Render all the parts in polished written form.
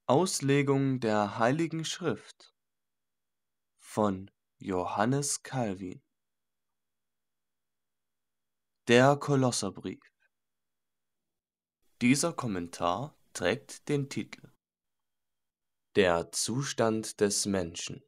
Auslegung der Heiligen Schrift von Johannes Calvin. Der Kolosserbrief. Dieser Kommentar trägt den Titel Der Zustand des Menschen.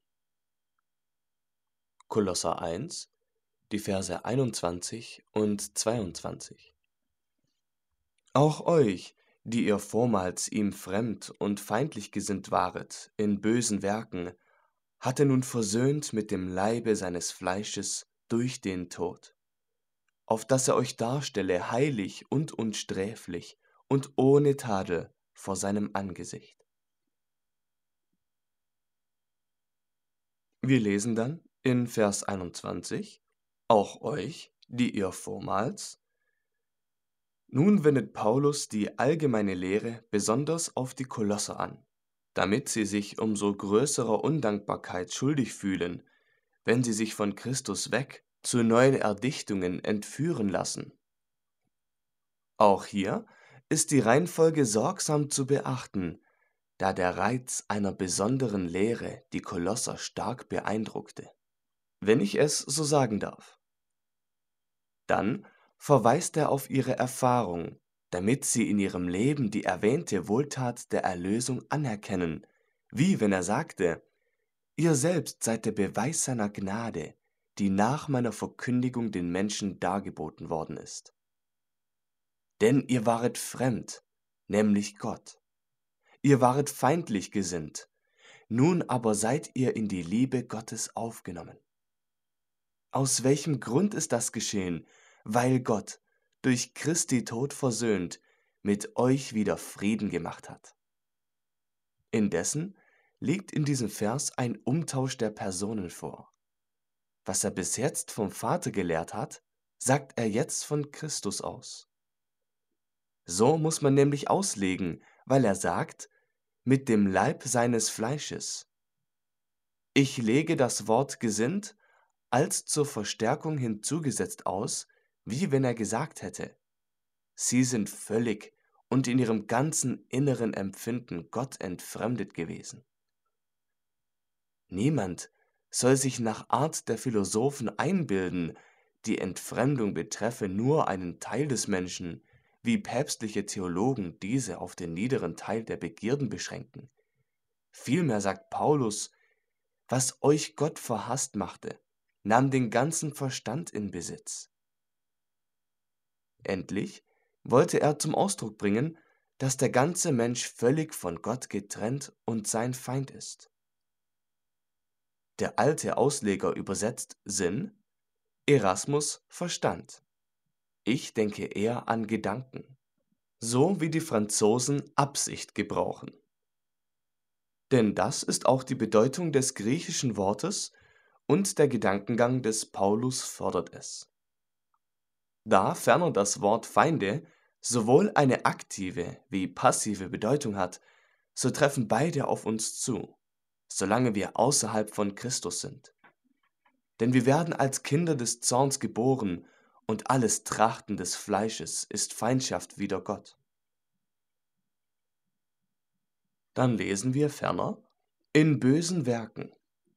Kolosser 1, die Verse 21 und 22. Auch euch, die ihr vormals ihm fremd und feindlich gesinnt waret in bösen Werken, hat er nun versöhnt mit dem Leibe seines Fleisches durch den Tod, auf dass er euch darstelle heilig und unsträflich und ohne Tadel vor seinem Angesicht. Wir lesen dann in Vers 21, auch euch, die ihr vormals. Nun wendet Paulus die allgemeine Lehre besonders auf die Kolosser an, damit sie sich umso größerer Undankbarkeit schuldig fühlen, wenn sie sich von Christus weg zu neuen Erdichtungen entführen lassen. Auch hier ist die Reihenfolge sorgsam zu beachten, da der Reiz einer besonderen Lehre die Kolosser stark beeindruckte, wenn ich es so sagen darf. Dann verweist er auf ihre Erfahrung, damit sie in ihrem Leben die erwähnte Wohltat der Erlösung anerkennen, wie wenn er sagte: Ihr selbst seid der Beweis seiner Gnade, die nach meiner Verkündigung den Menschen dargeboten worden ist. Denn ihr waret fremd, nämlich Gott. Ihr waret feindlich gesinnt, nun aber seid ihr in die Liebe Gottes aufgenommen. Aus welchem Grund ist das geschehen? Weil Gott, durch Christi Tod versöhnt, mit euch wieder Frieden gemacht hat. Indessen liegt in diesem Vers ein Umtausch der Personen vor. Was er bis jetzt vom Vater gelehrt hat, sagt er jetzt von Christus aus. So muss man nämlich auslegen, weil er sagt, mit dem Leib seines Fleisches. Ich lege das Wort gesinnt als zur Verstärkung hinzugesetzt aus, wie wenn er gesagt hätte: Sie sind völlig und in ihrem ganzen inneren Empfinden Gott entfremdet gewesen. Niemand soll sich nach Art der Philosophen einbilden, die Entfremdung betreffe nur einen Teil des Menschen, wie päpstliche Theologen diese auf den niederen Teil der Begierden beschränken. Vielmehr sagt Paulus: Was euch Gott verhasst machte, nahm den ganzen Verstand in Besitz. Endlich wollte er zum Ausdruck bringen, dass der ganze Mensch völlig von Gott getrennt und sein Feind ist. Der alte Ausleger übersetzt Sinn, Erasmus Verstand. Ich denke eher an Gedanken, so wie die Franzosen Absicht gebrauchen. Denn das ist auch die Bedeutung des griechischen Wortes und der Gedankengang des Paulus fördert es. Da ferner das Wort Feinde sowohl eine aktive wie passive Bedeutung hat, so treffen beide auf uns zu, solange wir außerhalb von Christus sind. Denn wir werden als Kinder des Zorns geboren und alles Trachten des Fleisches ist Feindschaft wider Gott. Dann lesen wir ferner: In bösen Werken.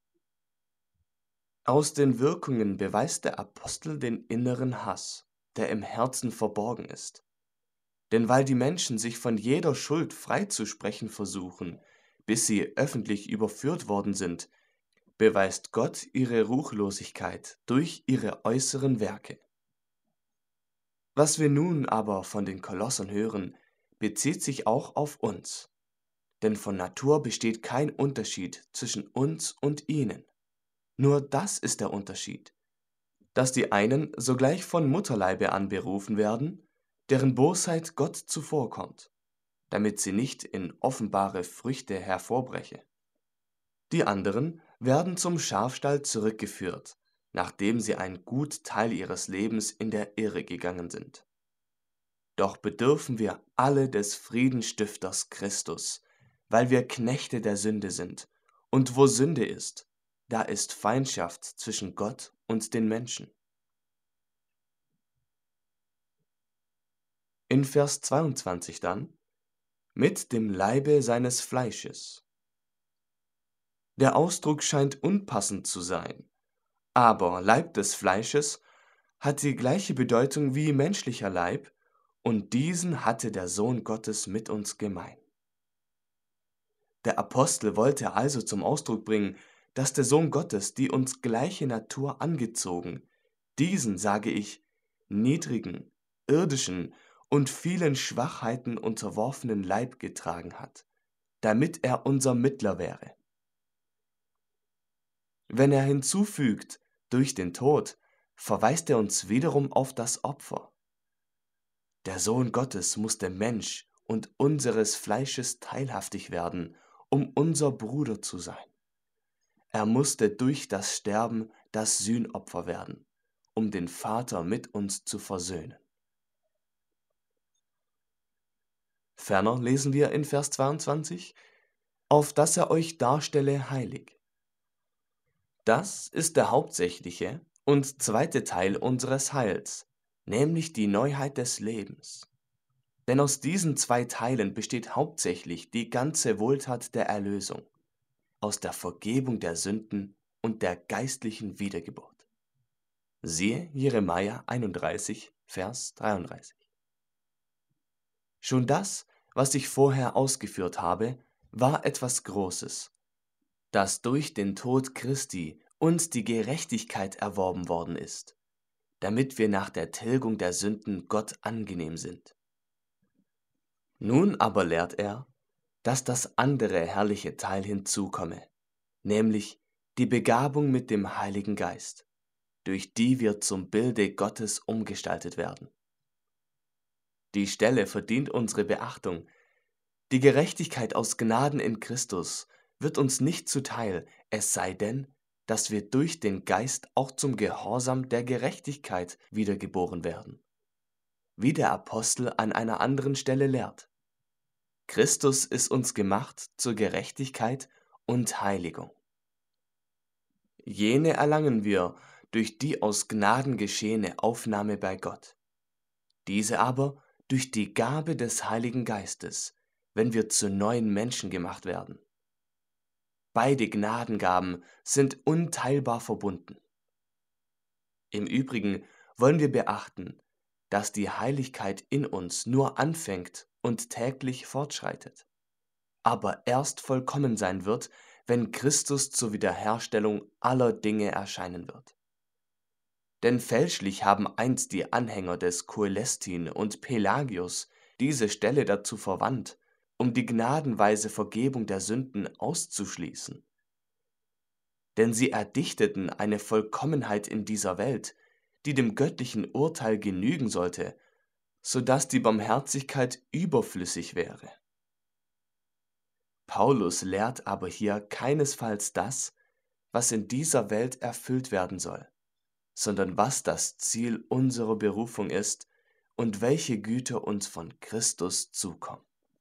Aus den Wirkungen beweist der Apostel den inneren Hass, der im Herzen verborgen ist. Denn weil die Menschen sich von jeder Schuld freizusprechen versuchen, bis sie öffentlich überführt worden sind, beweist Gott ihre Ruchlosigkeit durch ihre äußeren Werke. Was wir nun aber von den Kolossern hören, bezieht sich auch auf uns. Denn von Natur besteht kein Unterschied zwischen uns und ihnen. Nur das ist der Unterschied, dass die einen sogleich von Mutterleibe an berufen werden, deren Bosheit Gott zuvorkommt, damit sie nicht in offenbare Früchte hervorbreche. Die anderen werden zum Schafstall zurückgeführt, nachdem sie ein gut Teil ihres Lebens in der Irre gegangen sind. Doch bedürfen wir alle des Friedenstifters Christus, weil wir Knechte der Sünde sind, und wo Sünde ist, da ist Feindschaft zwischen Gott und den Menschen. In Vers 22 dann: mit dem Leibe seines Fleisches. Der Ausdruck scheint unpassend zu sein, aber Leib des Fleisches hat die gleiche Bedeutung wie menschlicher Leib, und diesen hatte der Sohn Gottes mit uns gemein. Der Apostel wollte also zum Ausdruck bringen, dass der Sohn Gottes die uns gleiche Natur angezogen, diesen, sage ich, niedrigen, irdischen und vielen Schwachheiten unterworfenen Leib getragen hat, damit er unser Mittler wäre. Wenn er hinzufügt, durch den Tod, verweist er uns wiederum auf das Opfer. Der Sohn Gottes musste Mensch und unseres Fleisches teilhaftig werden, um unser Bruder zu sein. Er musste durch das Sterben das Sühnopfer werden, um den Vater mit uns zu versöhnen. Ferner lesen wir in Vers 22, auf dass er euch darstelle heilig. Das ist der hauptsächliche und zweite Teil unseres Heils, nämlich die Neuheit des Lebens. Denn aus diesen zwei Teilen besteht hauptsächlich die ganze Wohltat der Erlösung, aus der Vergebung der Sünden und der geistlichen Wiedergeburt. Siehe Jeremia 31, Vers 33. Schon das, was ich vorher ausgeführt habe, war etwas Großes, das durch den Tod Christi uns die Gerechtigkeit erworben worden ist, damit wir nach der Tilgung der Sünden Gott angenehm sind. Nun aber lehrt er, dass das andere herrliche Teil hinzukomme, nämlich die Begabung mit dem Heiligen Geist, durch die wir zum Bilde Gottes umgestaltet werden. Die Stelle verdient unsere Beachtung. Die Gerechtigkeit aus Gnaden in Christus wird uns nicht zuteil, es sei denn, dass wir durch den Geist auch zum Gehorsam der Gerechtigkeit wiedergeboren werden. Wie der Apostel an einer anderen Stelle lehrt. Christus ist uns gemacht zur Gerechtigkeit und Heiligung. Jene erlangen wir durch die aus Gnaden geschehene Aufnahme bei Gott. Diese aber durch die Gabe des Heiligen Geistes, wenn wir zu neuen Menschen gemacht werden. Beide Gnadengaben sind unteilbar verbunden. Im Übrigen wollen wir beachten, dass die Heiligkeit in uns nur anfängt und täglich fortschreitet, aber erst vollkommen sein wird, wenn Christus zur Wiederherstellung aller Dinge erscheinen wird. Denn fälschlich haben einst die Anhänger des Koelestin und Pelagius diese Stelle dazu verwandt, um die gnadenweise Vergebung der Sünden auszuschließen. Denn sie erdichteten eine Vollkommenheit in dieser Welt, die dem göttlichen Urteil genügen sollte, so dass die Barmherzigkeit überflüssig wäre. Paulus lehrt aber hier keinesfalls das, was in dieser Welt erfüllt werden soll, sondern was das Ziel unserer Berufung ist und welche Güter uns von Christus zukommen.